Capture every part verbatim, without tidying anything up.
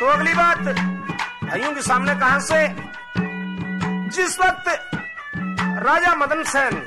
अगली बात भाइयों के सामने कहां से, जिस वक्त राजा मदन सेन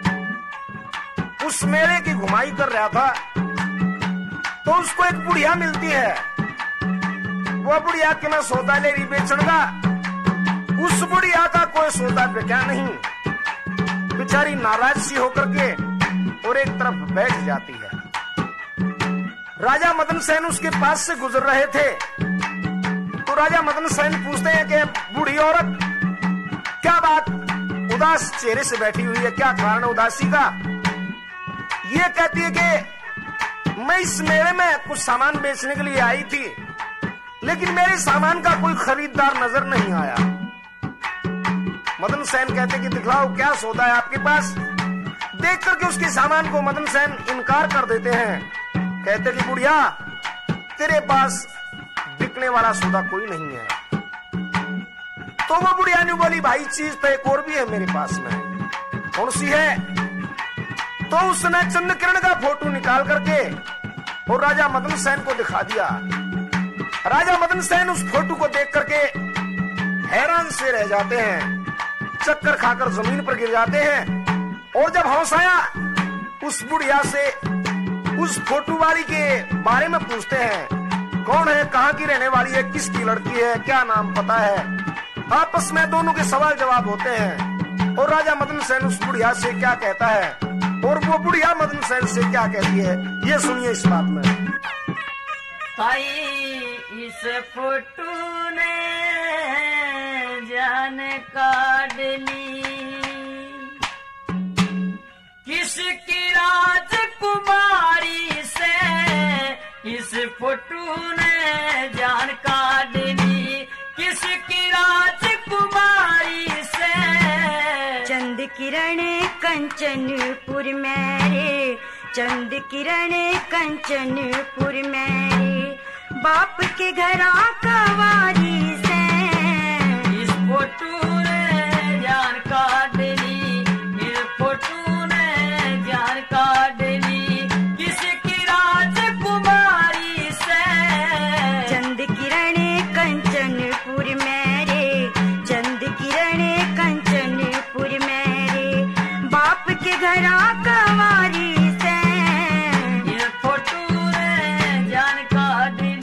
उस मेले की घुमाई कर रहा था तो उसको एक बुढ़िया मिलती है। वो बुढ़िया के मैं सौदा ले रही बेचूंगा, उस बुढ़िया का कोई सौदा बेचा नहीं, बेचारी नाराज सी होकर के और एक तरफ बैठ जाती है। राजा मदन सेन उसके पास से गुजर रहे थे तो राजा मदन सेन पूछते हैं कि बूढ़ी औरत क्या बात उदास चेहरे से बैठी हुई है, क्या कारण उदासी का? ये कहती है कि मैं इस मेले में कुछ सामान बेचने के लिए आई थी, लेकिन मेरे सामान का कोई खरीदार नजर नहीं आया। मदन सेन कहते कि दिखलाओ क्या सौदा है आपके पास। देख करके उसके सामान को मदन सेन इनकार कर देते हैं, कहते कि बुढ़िया तेरे पास बिकने वाला सौदा कोई नहीं है। तो वो बुढ़िया ने बोली भाई चीज तो एक और भी है मेरे पास में। कौन सी है? तो उसने चंद्रकिरण का फोटो निकाल करके और राजा मदन सेन को दिखा दिया। राजा मदन सेन उस फोटो को देख करके हैरान से रह जाते हैं, चक्कर खाकर जमीन पर गिर जाते हैं। और जब होश आया उस बुढ़िया से उस फोटो वाली के बारे में पूछते हैं, कौन है, कहाँ की रहने वाली है, किसकी लड़की है, क्या नाम पता है। आपस में दोनों के सवाल जवाब होते हैं और राजा मदन सेन उस बुढ़िया से क्या कहता है और वो बुढ़िया मदन सेन से क्या कहती है, ये सुनिए इस बात में। ताई इस फोटो ने जान काट ली, किसकी राजकुमारी से इस फोटो ने जान काट ली, किसकी राजकुमारी से। चंद किरण कंचनपुर मेरे, चंद किरण कंचनपुर मेरे, बाप के घरा कवारी से इस फोटो ने जान काट ली, इस फोटो ने जान काट ली, किसकी राजकुमारी से। चंद किरण कंचनपुर मेरे, चंद किरण कंचनपुर मेरे, बाप के घरा कवारी से इस फोटो ने जान काट ली।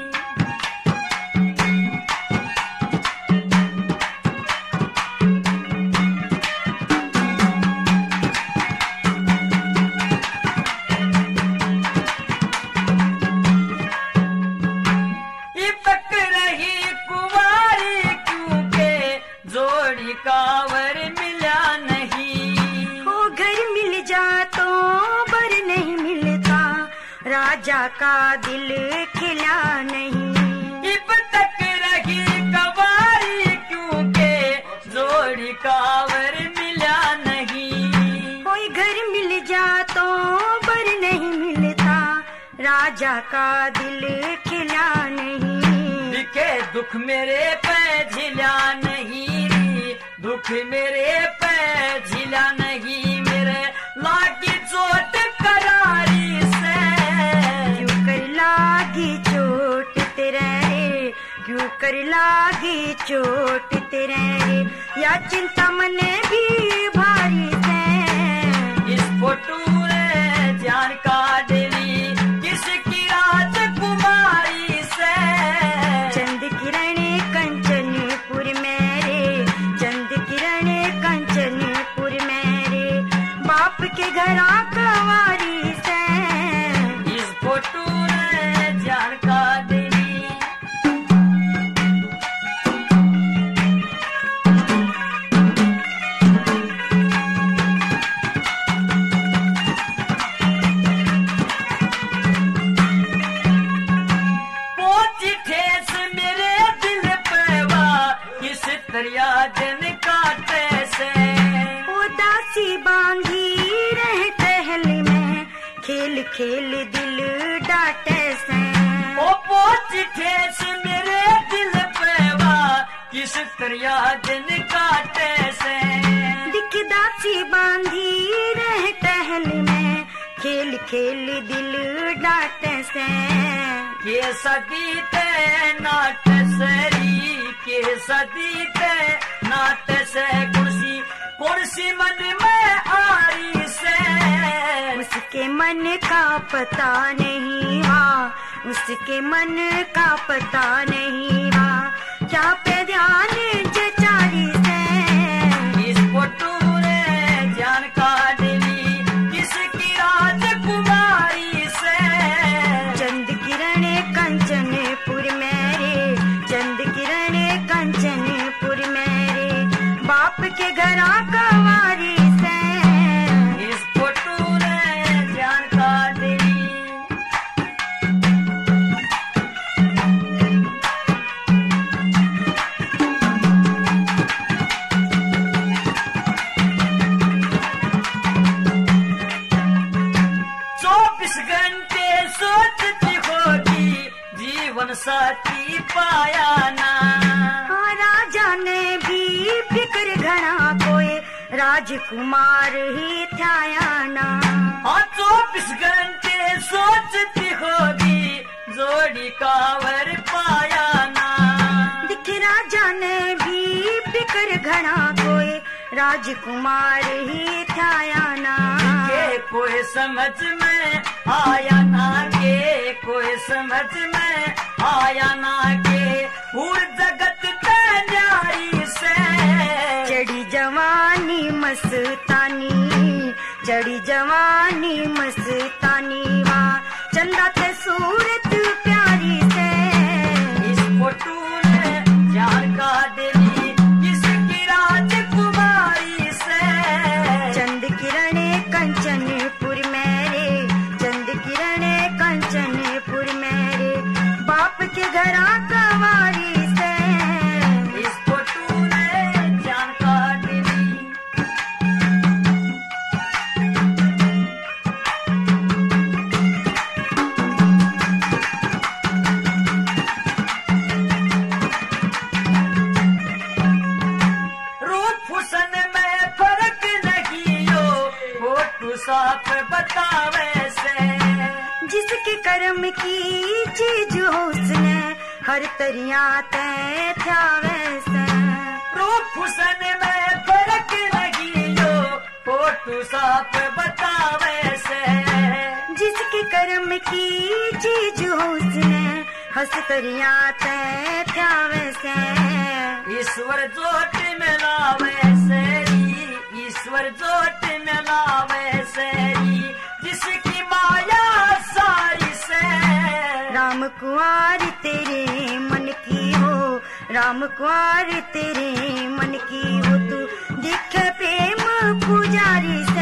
कावर मिला नहीं, हो घर मिल जा तो बर नहीं मिलता, राजा का दिल खिला नहीं। इब तक रही कवारी क्योंकि जोड़ी कावर मिला नहीं, हो घर मिल जा तो बर नहीं मिलता, राजा का दिल खिला नहीं। दिखे दुख मेरे पे झिला नहीं, दुख मेरे पे झिला नहीं, मेरे लागी चोट करारी से। क्यों कर लागी चोट तेरे रे, क्यों कर लागी चोट तेरे रे, या चिंता मने भी भारी से। इस फोटो ने जान काट ली, किसकी राजकुमारी से। चंद किरण कंचनपुर मेरे, चंद किरण कंचनपुर मेरे, बाप के घरा कवारी से इस फोटो ने जान काट ली। पहुंची ठेस मेरे दिल पे वा, किस दरिया दिन काटे से। उदासी बांधी रह टहल में, खेल खेल दिल डाटे से। ओ पहुंची ठेस मेरे दिल पे वा, किस दरिया दिन काटे से। दिख दासी बांधी रह टहल में, खेल खेल दिल डाटे से। के सदी ते नाट सरी के सदी ते नाट से कुर्सी कुर्सी मन में आरी से उसके मन का पता नहीं हाँ उसके मन का पता नहीं हाँ क्या पे ध्यान जचारी से इस फोटो रे जान काटली किसकी राजकुमारी से चंद किरण कंचनपुर मेरे चंद किरण कंचनपुर मेरे बाप के घरा कवारी से इस फोटो रे जान काटली चौबीस घंटे सोचती होगी जीवन साथी पाया ना हाँ राजा ने भी फिक्र घना कोई राजकुमार ही थाया ना हाँ चौबीस घंटे सोचती होगी जोड़ी कावर पाया ना दिख राजा ने भी फिक्र घना कोई राजकुमार ही थाया ना के कोई समझ में आया ना के कोई समझ में आया ना के पूर जगत ते न्यारी से चढ़ी जवानी मस्तानी चढ़ी जवानी मस्तानी वहाँ चंदा ते सूरत प्यारी से इस फोटो ने जान का देवी किसकी राजकुमारी से चंद किरणे कंचनपुर मेरे चंद किरणे कंचनपुर मेरे बाप के घरा कवारी से इस फोटो ने जान का देवी रूप हुसन में फर्क नहीं हो फोटो साफ बतावे से जिसके कर्म की चीज हो उसने हर तरिया तय था वैसे रूप हुसन में फर्क नहीं हो फोटो साफ बतावे से जिसके कर्म की चीज हो उसने हंस तरिया तय था वैसे ईश्वर जोट मिलावे सेरी ईश्वर जोट मिलावे सेरी जिसकी माया सारी से राम कुंवर तेरे मन की हो राम कुंवर तेरे मन की हो तू दिखे प्रेम पुजारी